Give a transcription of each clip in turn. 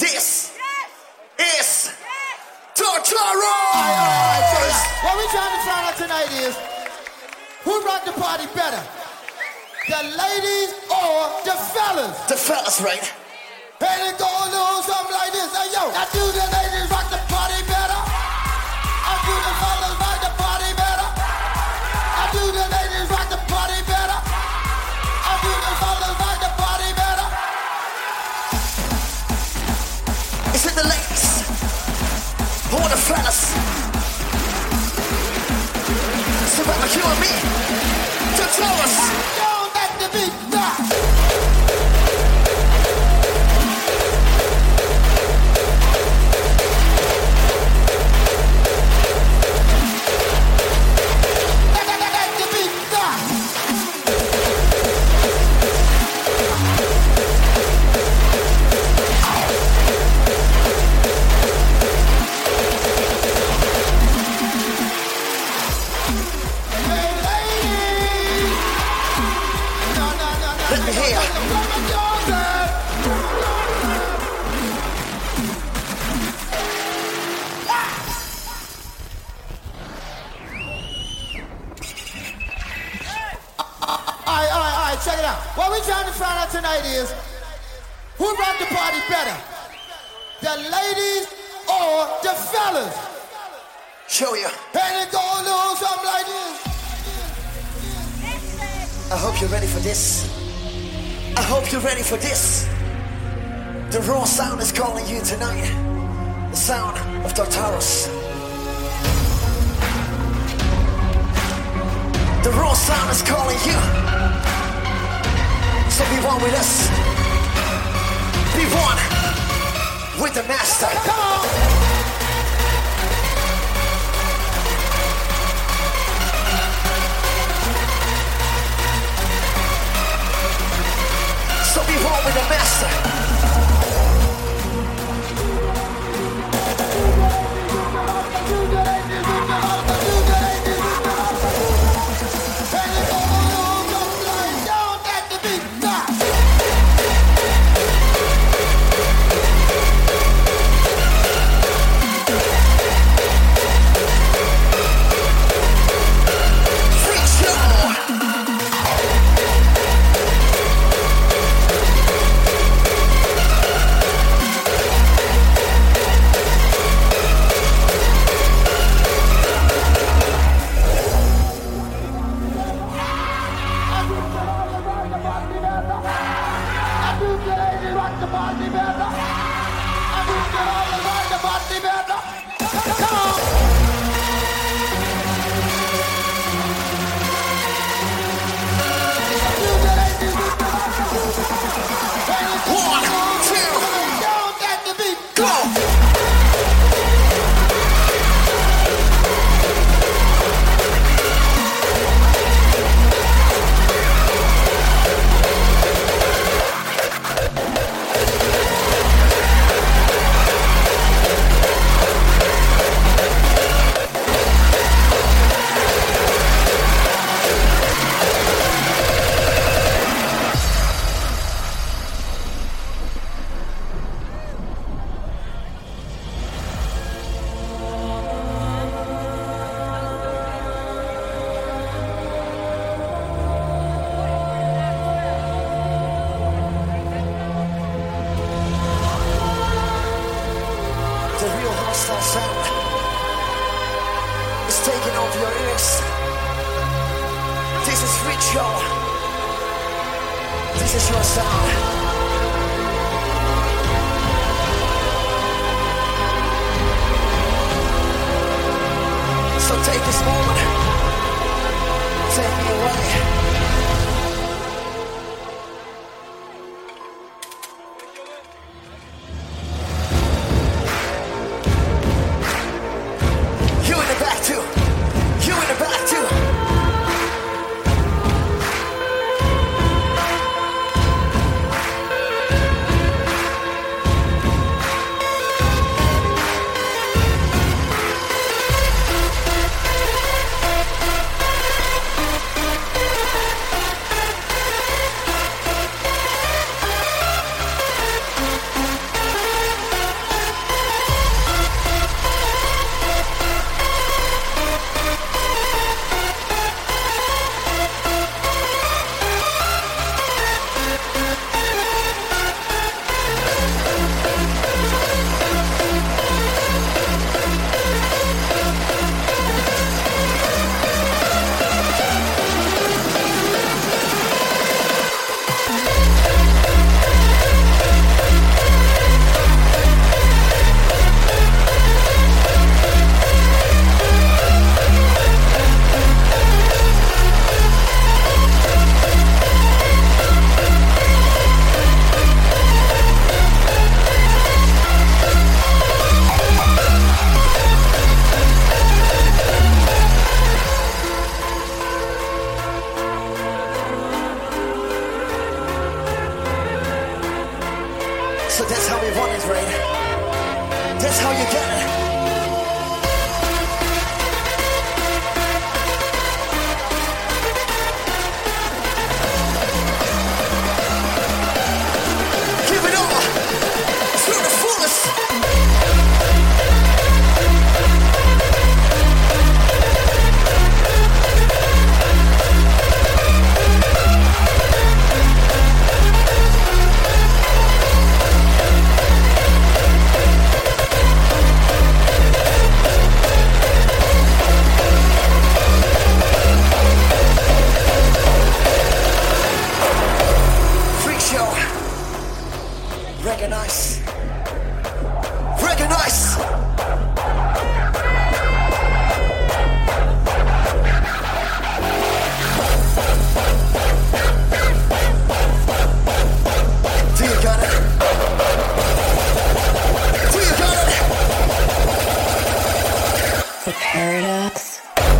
This is Tortoro! What we're trying to find out tonight is who rock the party better? The ladies or the fellas? The fellas, right? And it go a little something like this. Hey, yo, I do the ladies rock the party better. I do the fellas rock the party better. I do the ladies rock the party better. I do the fellas rock the party better. Is it the ladies or the fellas? So about you and me, Tortoros. Don't let the beat stop. Let me hear. All right, check it out. What we're trying to find out tonight is who rock the party better? The ladies or the fellas? Show you. And it go a little something like this. I hope you're ready for this. I hope you're ready for this. The raw sound is calling you tonight. The sound of Tortoros. The raw sound is calling you. So be one with us. Be one with the master. Come on. So be one with the master. That's how you get it. Give it all to the fullest. Recognize. Recognize. Do you got it? Do you got it? The paradox.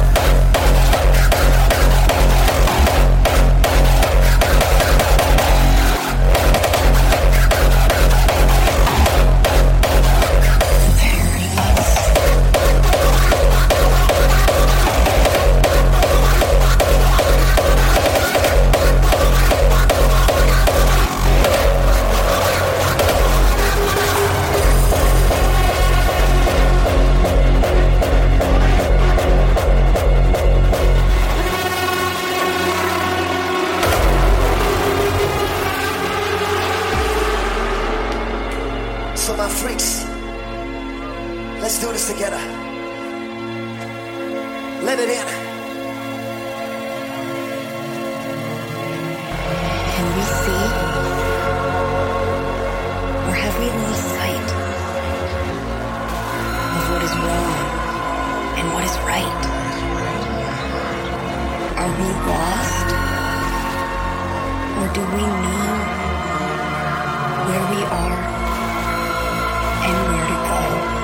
So my freaks, let's do this together. Let it in. Can we see? Or have we lost sight of what is wrong and what is right? Are we lost? Or do we know where we are and where to go?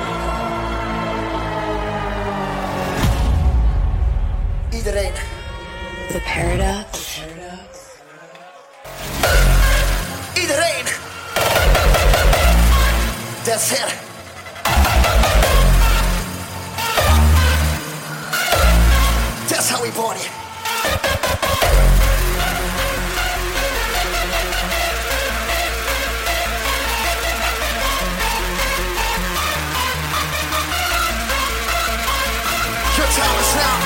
Iedereen. The paradox. Iedereen. That's it. That's how we party. Your time is now.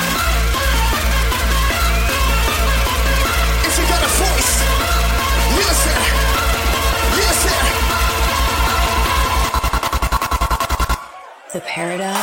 If you got a voice, use it. Use it. The paradox.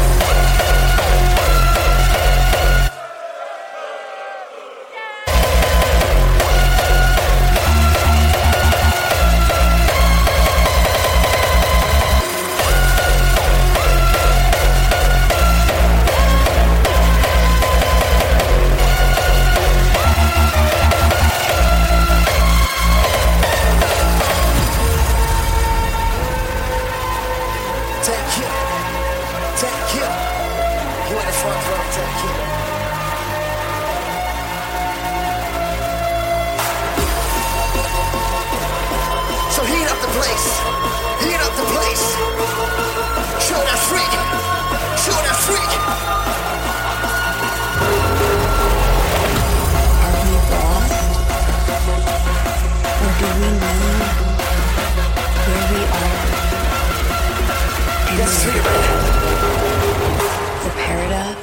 Thank you. Thank you. You in the front row. Thank you. So heat up the place. Heat up the place. Show that freak. Show that freak. Are we lost? Or do we know where we are and Yes, where freak. to go? The paradox.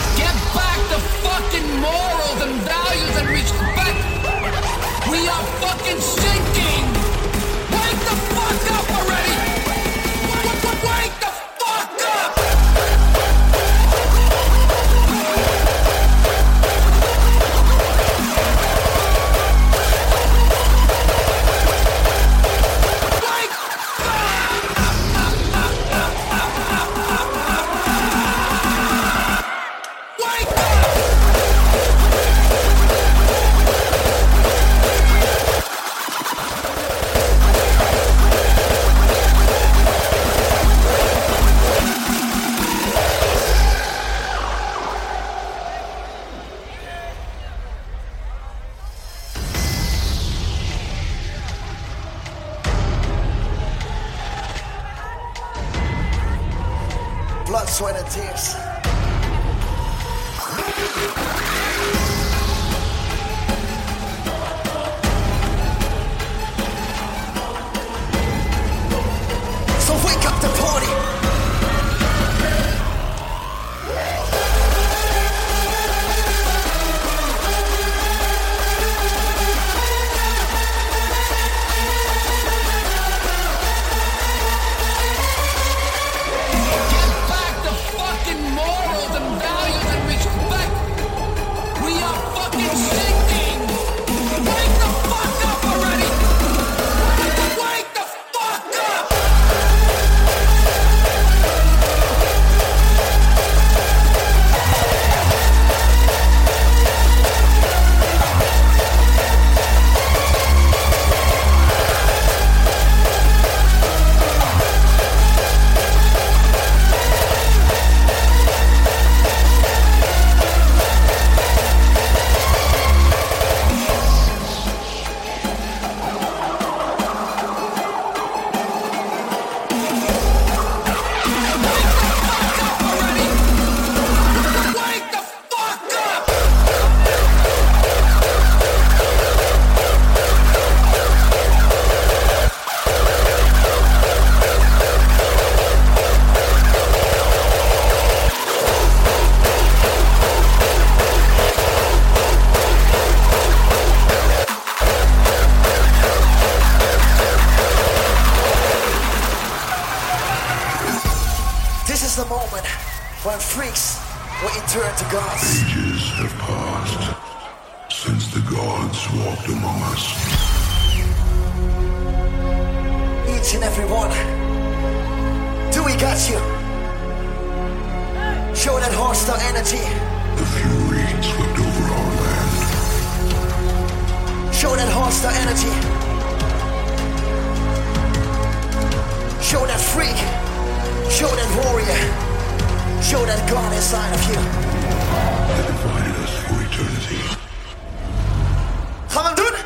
Morals and values and respect. We are fucking sinking! Wake the fuck up already! Wake the fuck up! Blood, sweat, and tears. So wake up the party. Morals and values and respect. We are fucking sinking. Wake the fuck up already. Wake the fuck up. This is the moment when freaks will in turn to gods. Ages have passed since the gods walked among us. Each and every one. Do we got you? Show that hostile energy. The fury swept over our land. Show that hostile energy. Show that freak. Show that warrior. Show that God inside of you. They divided us for eternity. Come on, dude.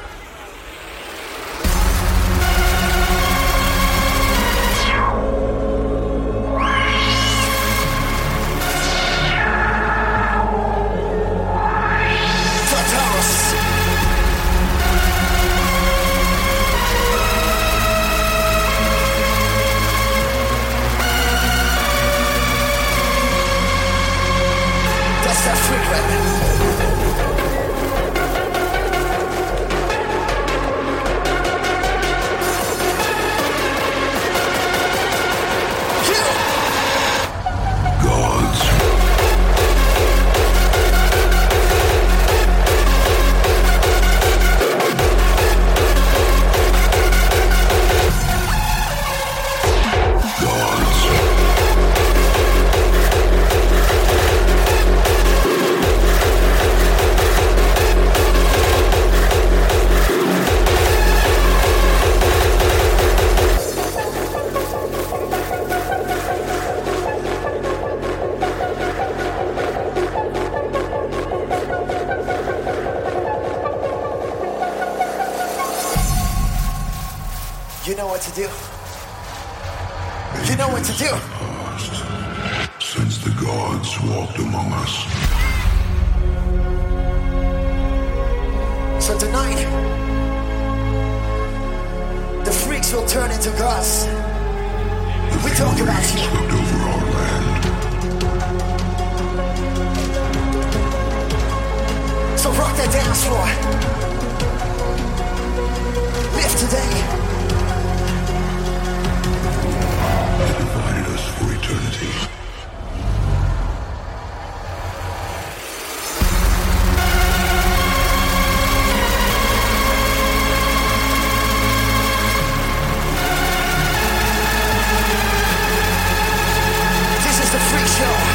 That's that freak right there. Gods. You know what to do. You know what to do. Passed since the gods walked among us. So tonight, the freaks will turn into gods. We talk about you. Swept over our land. So rock that dance floor. Live today. They divided us for eternity. This is the freak show.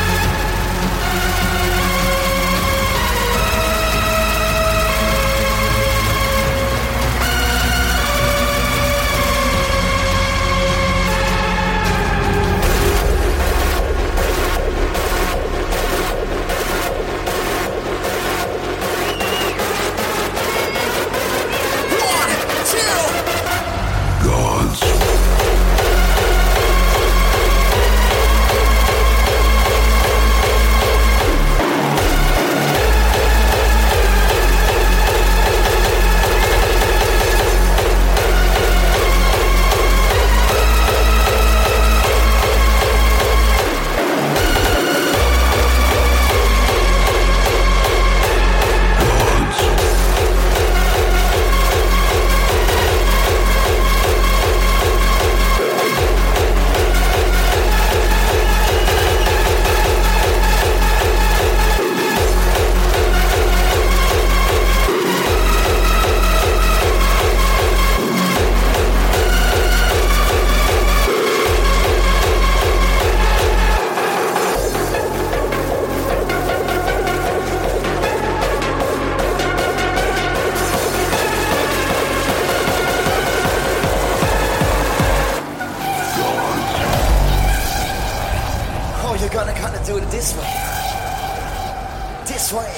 Do it this way. This way.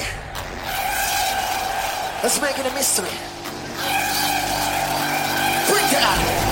Let's make it a mystery. Bring it out.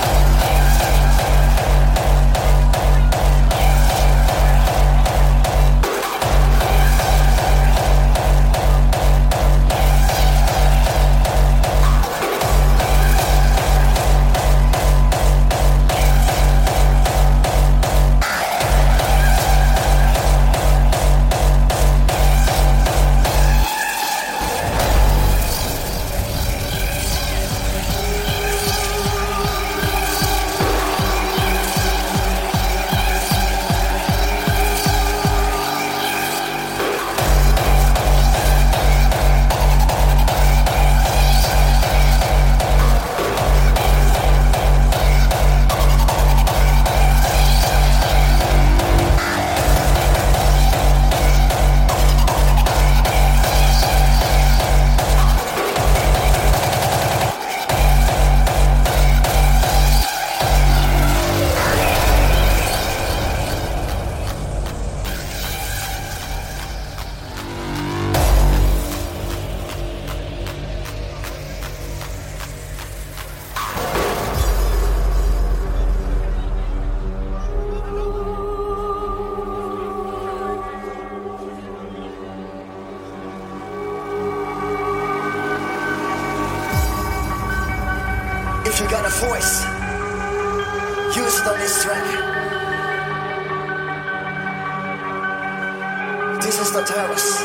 If you got a voice, use it on this track. This is the terrace.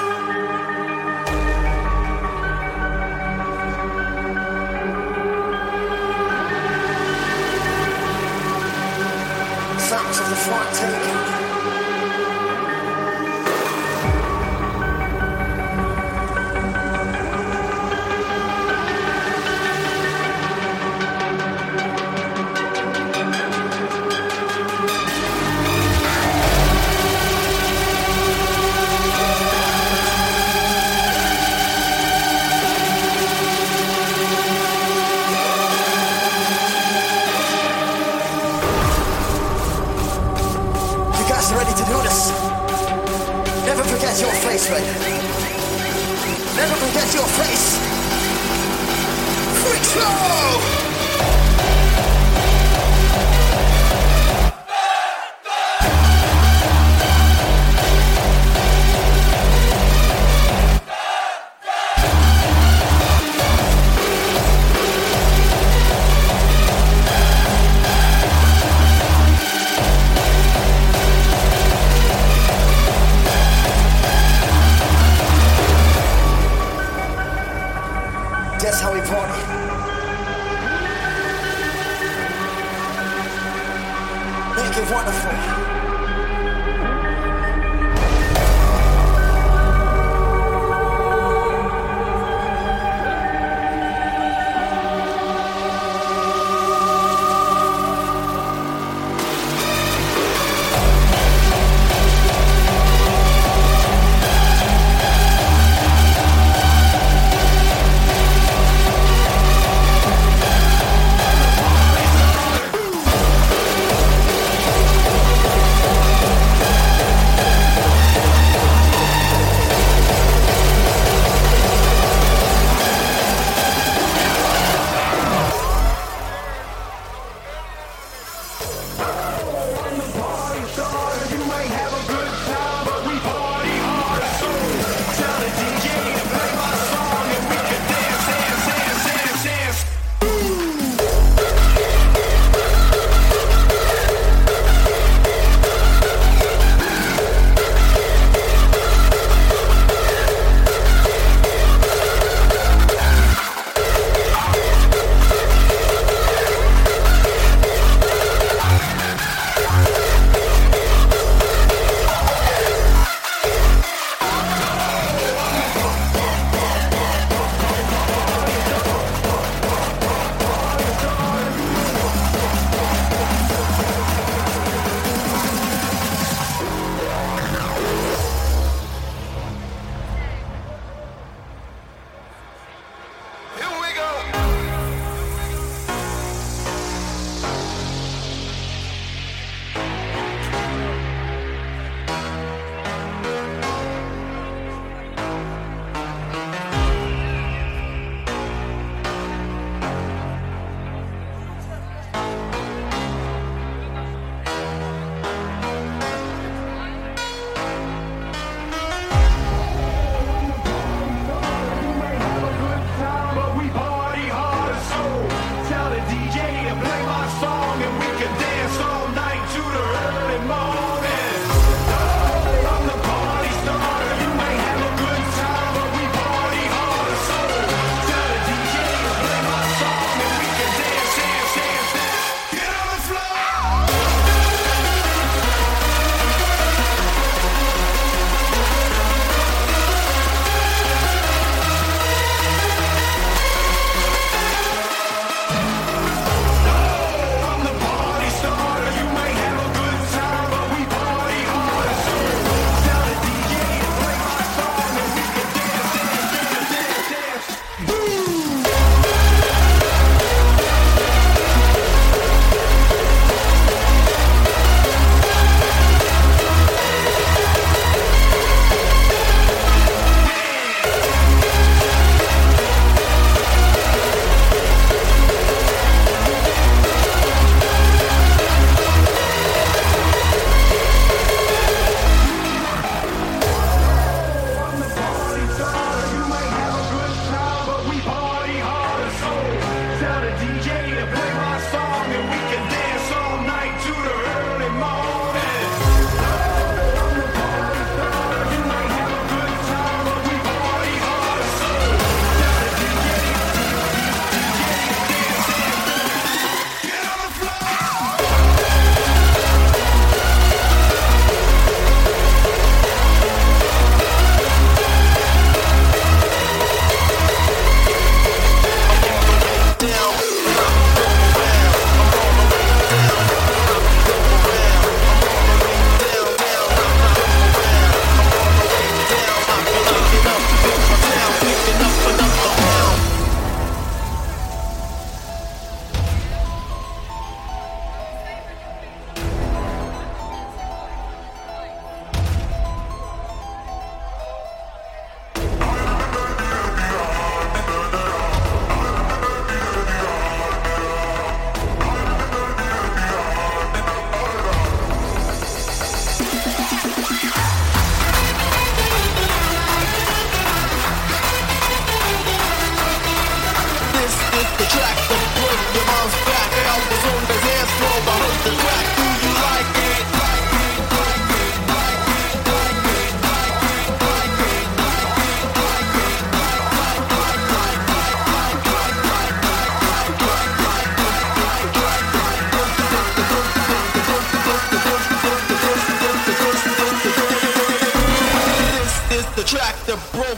Sounds of the front taken. Ready to do this. Never forget your face, man. Never forget your face. Freak show! That's how we party. make it wonderful.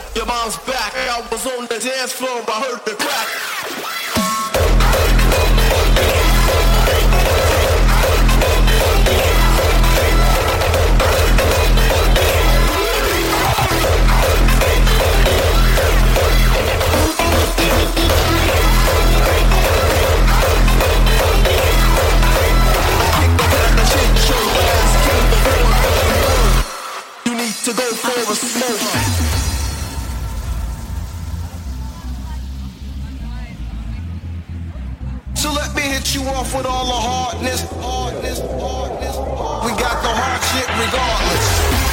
your mom's back. I was on the dance floor, I heard the crack. To go for a smoke. So let me hit you off with all the hardness. We got the hard shit regardless.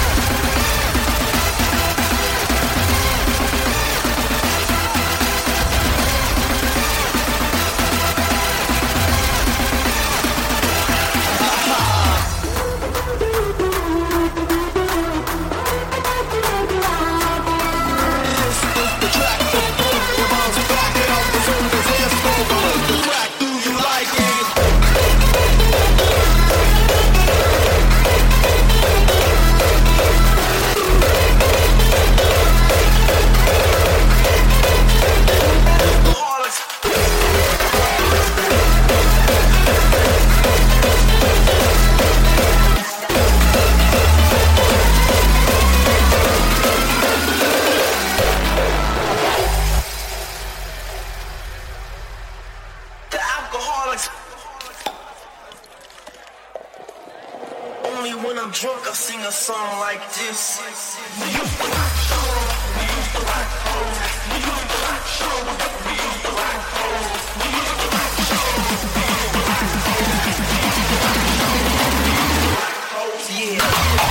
Only when I'm drunk I sing a song like this. We used to rock shows. We used to rock shows. We used to rock shows. We used to rock shows. We used to rock shows. We used to rock shows. We used to rock shows. We used to rock shows. Yeah.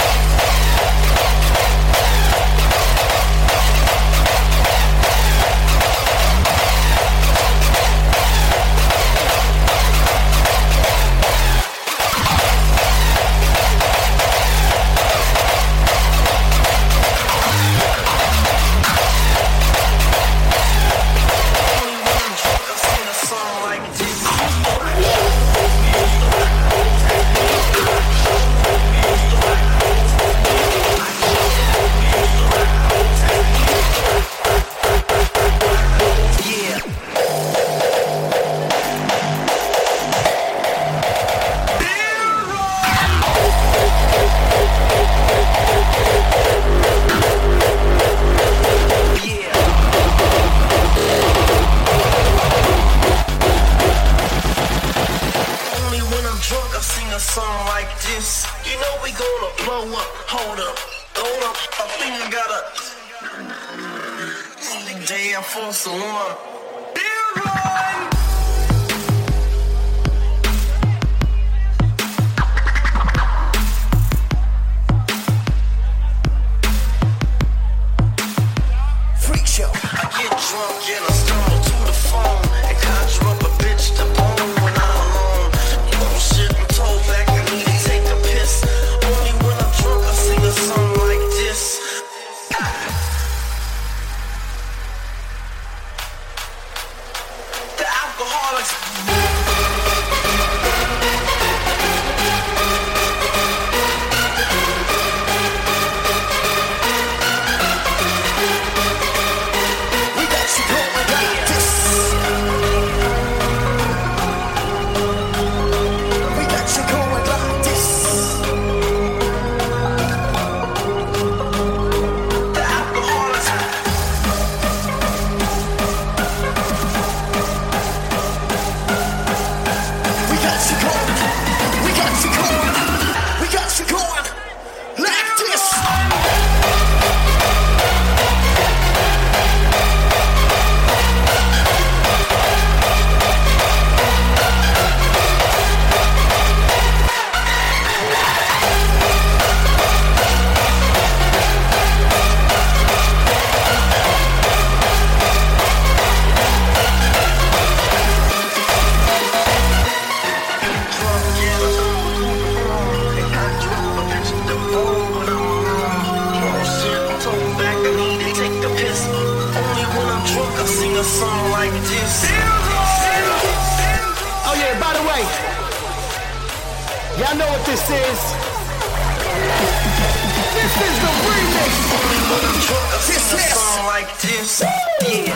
Y'all know what this is. This is the remix. This is Song like this. Yeah.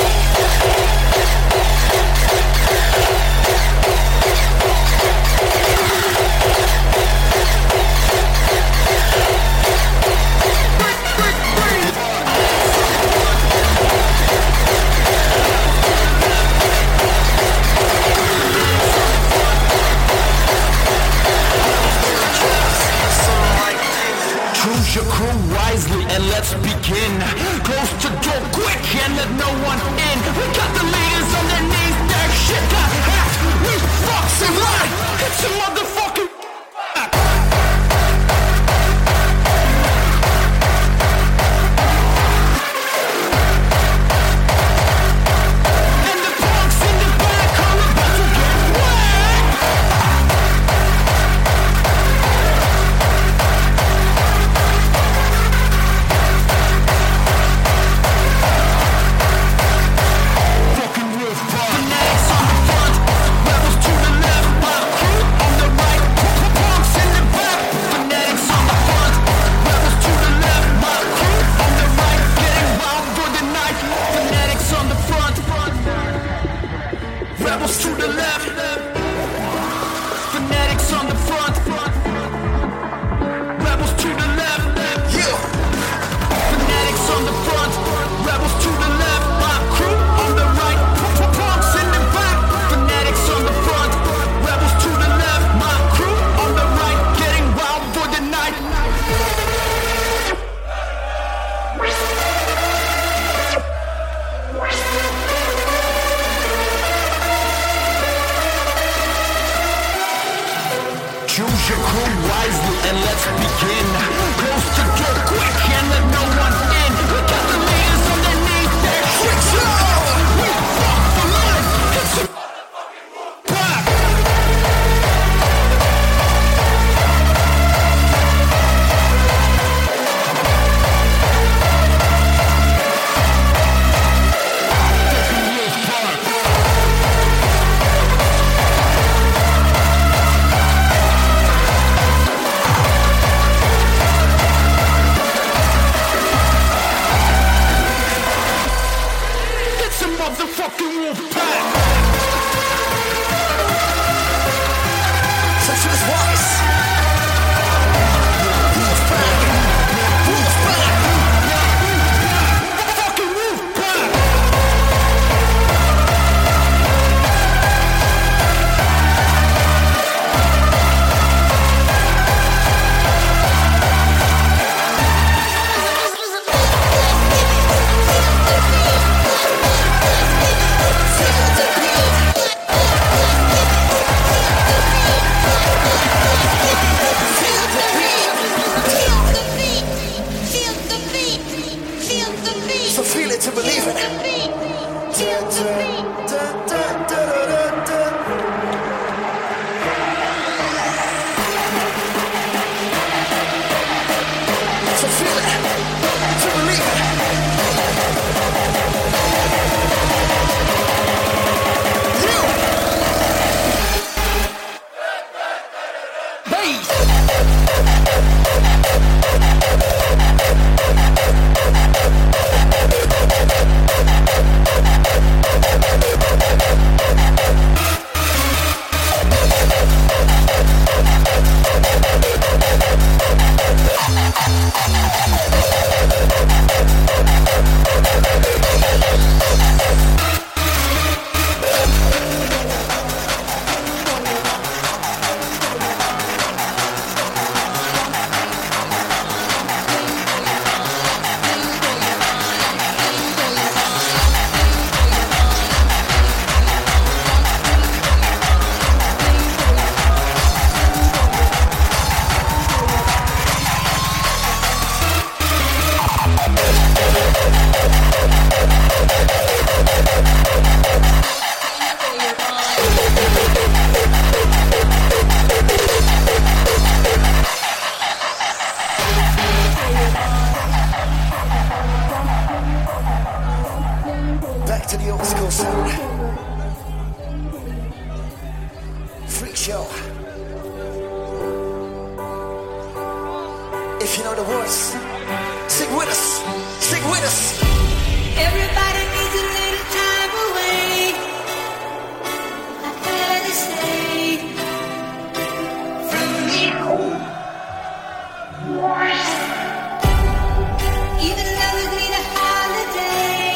Choose your crew wisely and let's begin. Close the door quick and let no one in. We got the leaders underneath that shit got hacked. We fucks in line. It's a motherfucking and the punks in the back are about to get whacked. Fucking Wolf Pack. Fanatics on the front, rebels to the left, my crew on the right, punks in the back. Fanatics on the front, rebels to the left, my crew on the right, getting wild for the night. Fanatics on the front, rebels to the left. Fanatics on the front, rebels to the left. you. Fanatics on the front, rebels to the left, my crew on the right, punks in the back. Fanatics on the front, rebels to the left, my crew on the right, getting wild for the night. Choose your crew wisely and let's begin. Close the door quick and let no one in. We got the leaders underneath their shit. We fuck for life. It's a pack. It's a motherfucking wolf pack. So choose wise. Wolf pack. Wolf pack. Fucking wolf pack. So feel it to believe it. So feel it to believe it. You. to the old school sound. Freak show. if you know the words. Sing with us, sing with us. Everybody needs a little time away. I had to say from me. Even lovers need a holiday.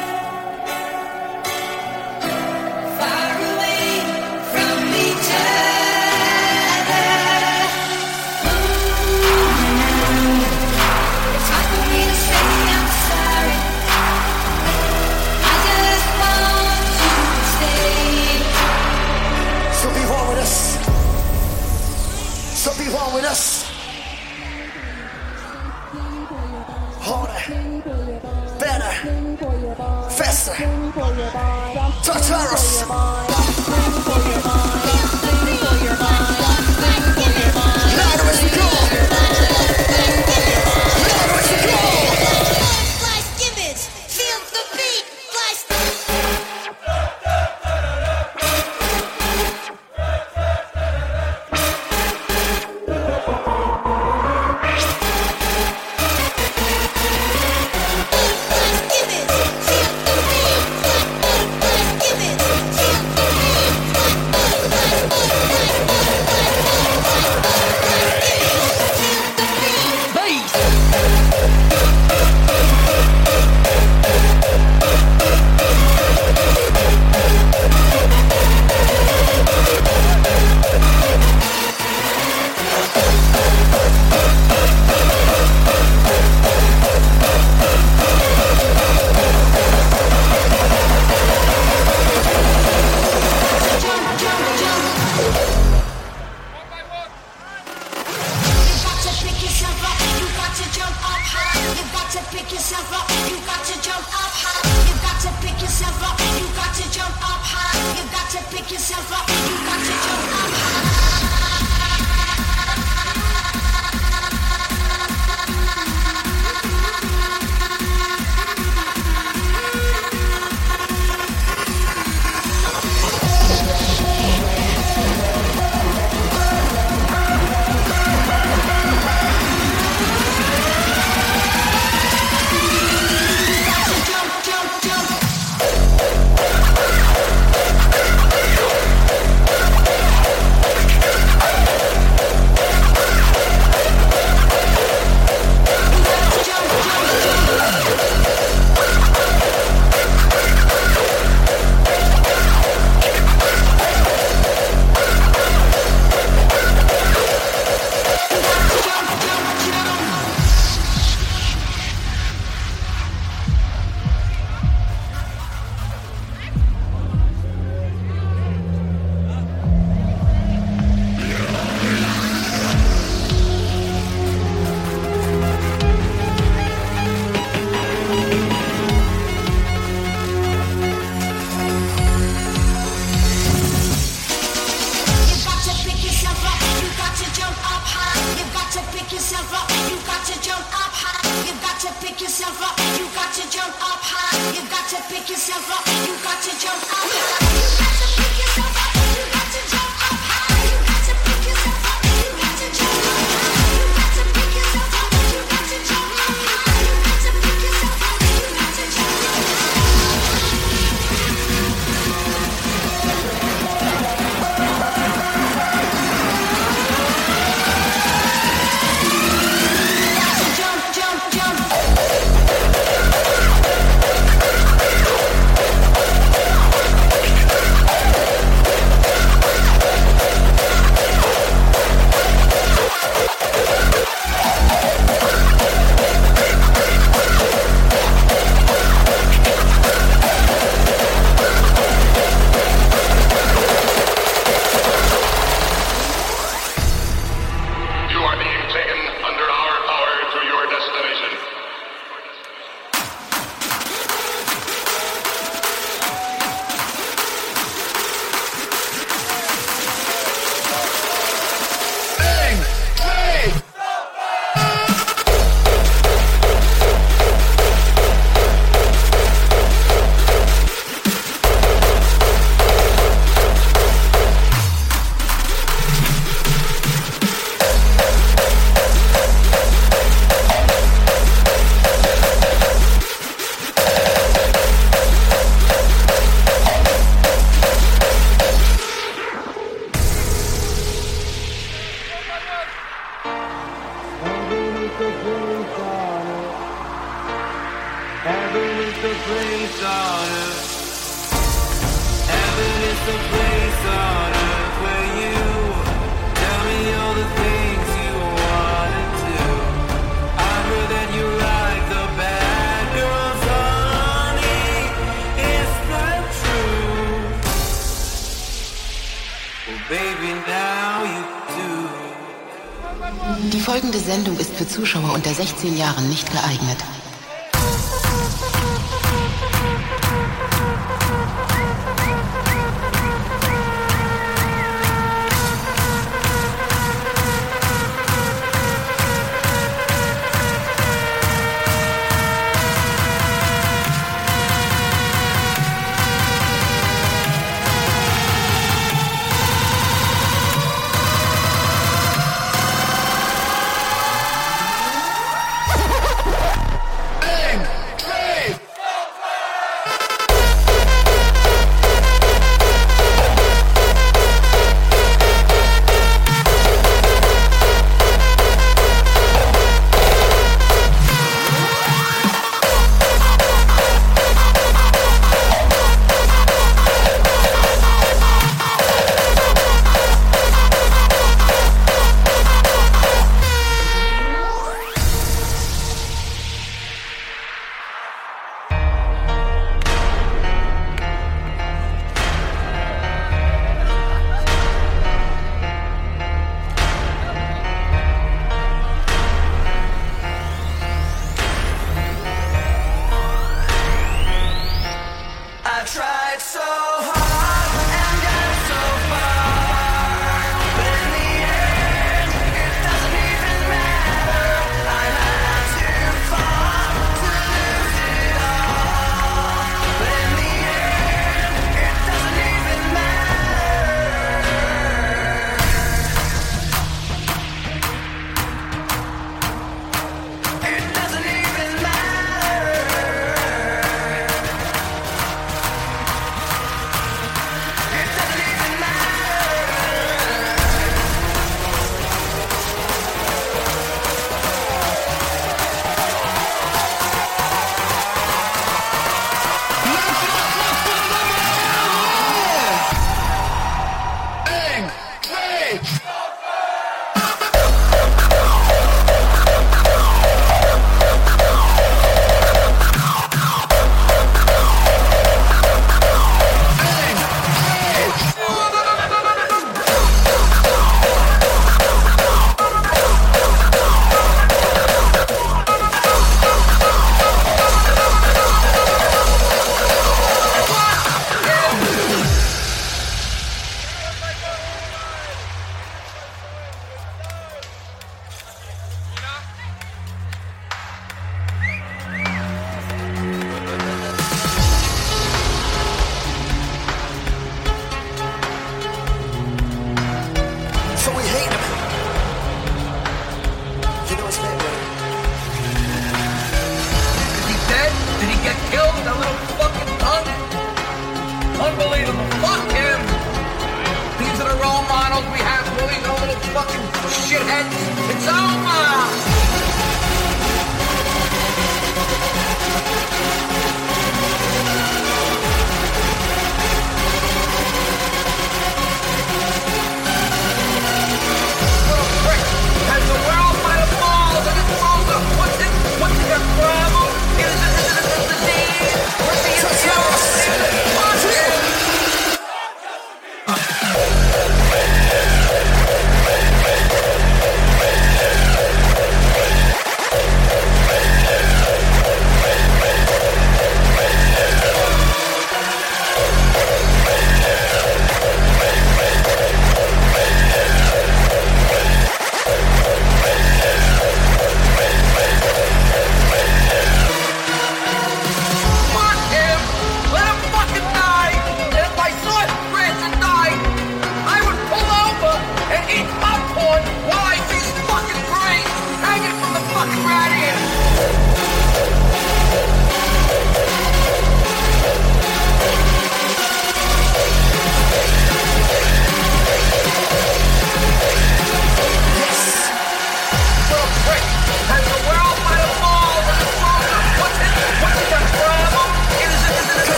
Far away from each other. It's hard for me to say I'm sorry. I just want you to stay. So be one with us. So be one with us. Harder, better, faster. Tartarus. Louder as we go. Louder as we go. Flash gibbets, feel the beat. Flash. Die folgende Sendung ist für Zuschauer unter 16 Jahren nicht geeignet.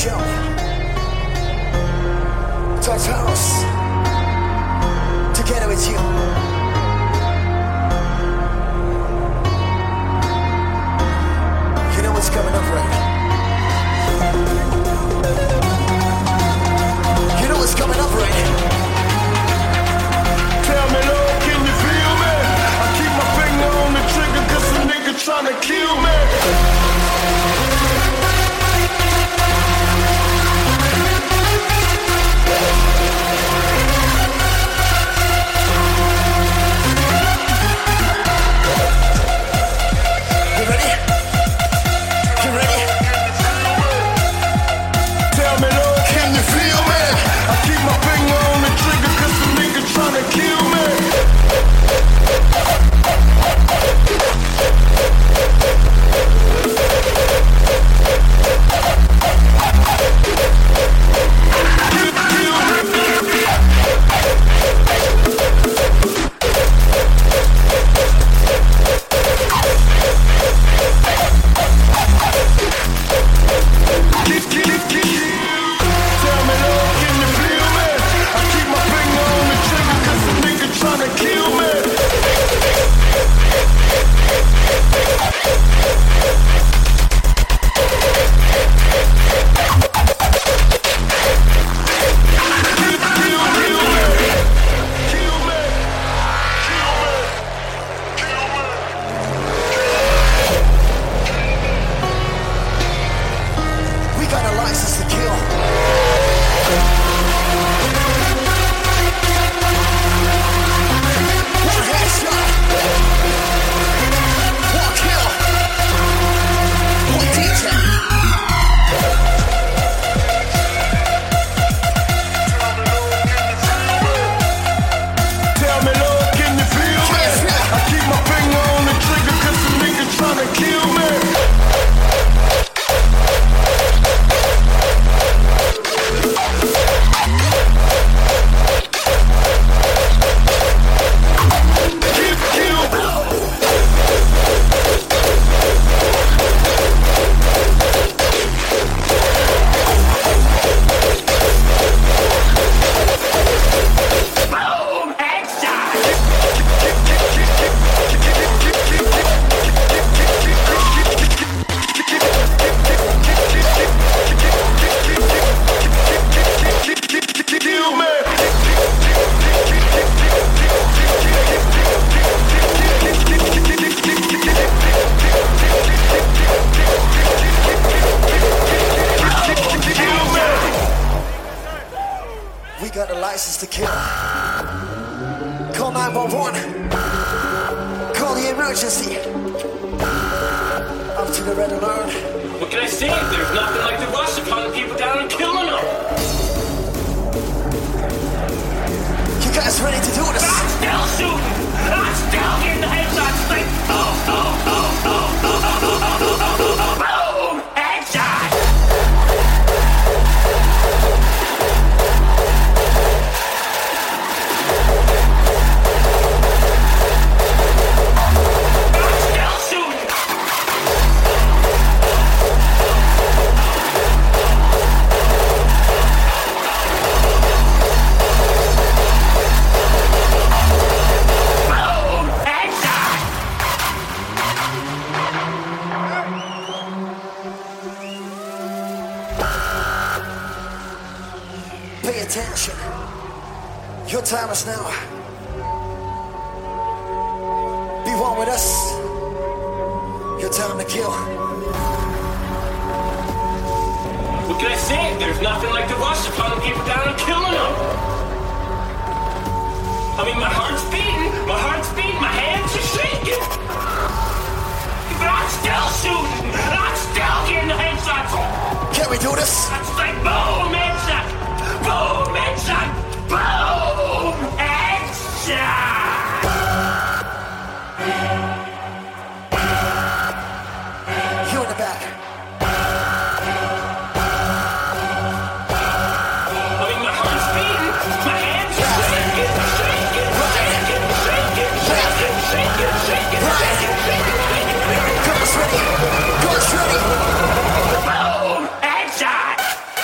show. Dutch House, together with you. You know what's coming up, right? You know what's coming up, right? Tell me, Lord, can you feel me? I keep my finger on the trigger cause a nigga tryna kill me. You ready? You ready? Tell me, Lord, can you feel me? I keep my finger on the trigger cause a nigga tryna kill me. Tell me, Lord, can you feel me? I keep my finger on the trigger cause a nigga tryna kill me. We got a license to kill. One headshot. One kill. One DJ. Tell me, Lord, can you feel me? I keep my finger on the trigger cause a nigga tryna kill me. We got a license to kill. Call 911. Call the emergency. Up to the red alert. What can I say? There's nothing like the rush of hunting people down and killing them. You guys ready to do this? I'm still shooting. I'm still getting the headshots. Like, boom, headshot. I'm still shooting. Boom, headshot. Pay attention. Your time is now. Be one with us. Your time to kill. What can I say? There's nothing like the rush of hunting people down and killing them. I mean, my heart's beating, my hands are shaking. But I'm still shooting, I'm still getting the headshots. Can we do this? It's like boom, headshot, boom, headshot, boom, headshot. You in the back. I mean, my heart's beating, my hands are shaking, shaking, shaking, shaking, shaking, shaking, shaking, shaking, shaking, shaking. Guns ready. Guns ready. Boom, headshot.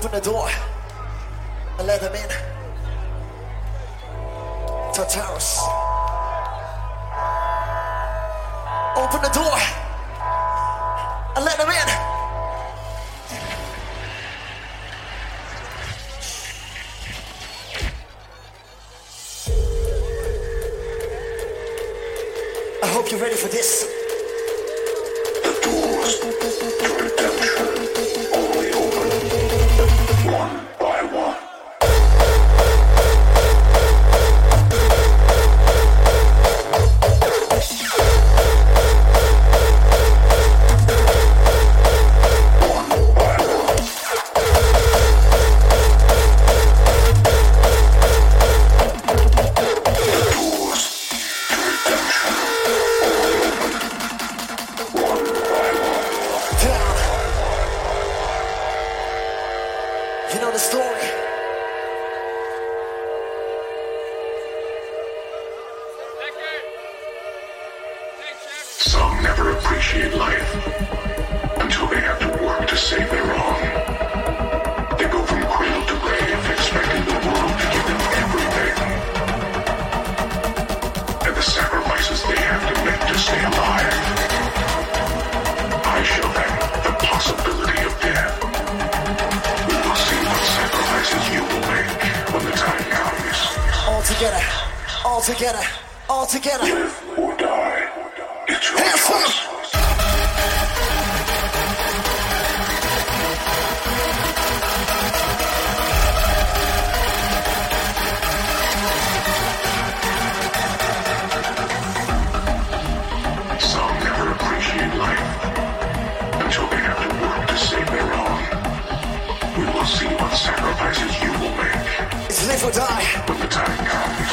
Open the door and let them in. Tartarus. Open the door and let them in. I hope you're ready for this. The doors to redemption only open one by one. All together. Live or die. It's your choice. Some never appreciate life until they have to work to save their own. We will see what sacrifices you will make. It's live or die. When the time comes.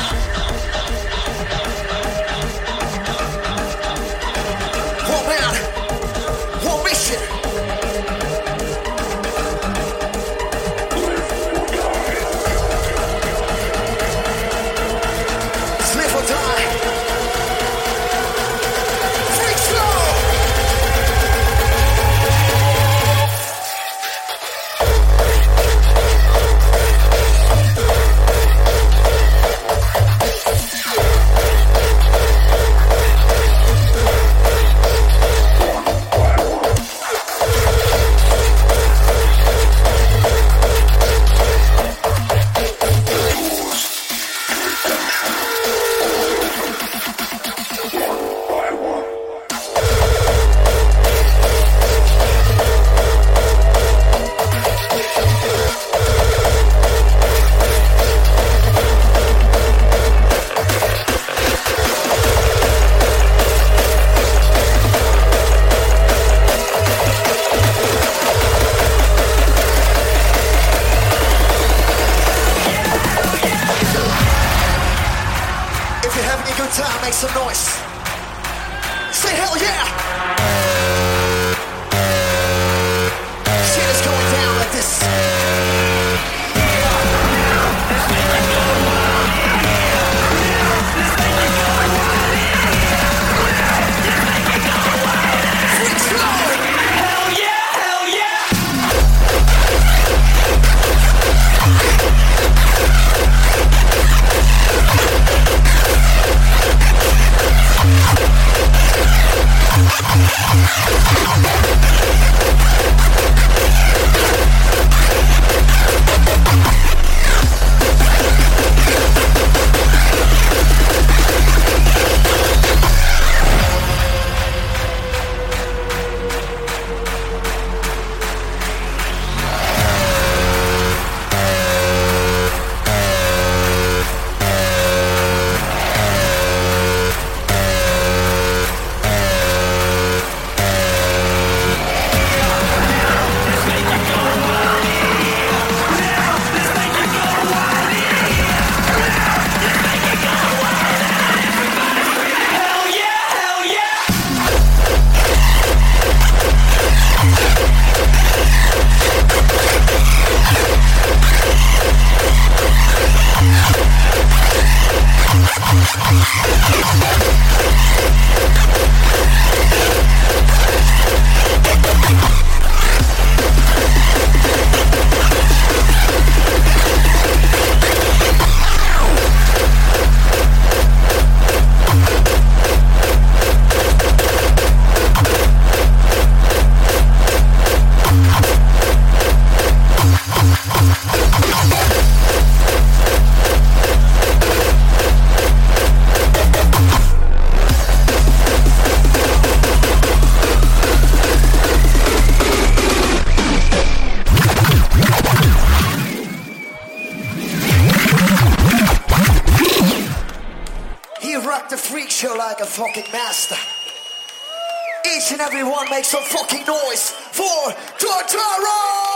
One man, one mission. It's live or die. Freak slow. Make some noise. Say hell yeah! Shit is going down like this. Freak slow! Hell yeah! Hell yeah! to rock the freak show like a fucking master. Each and every one make some fucking noise for Tortaro!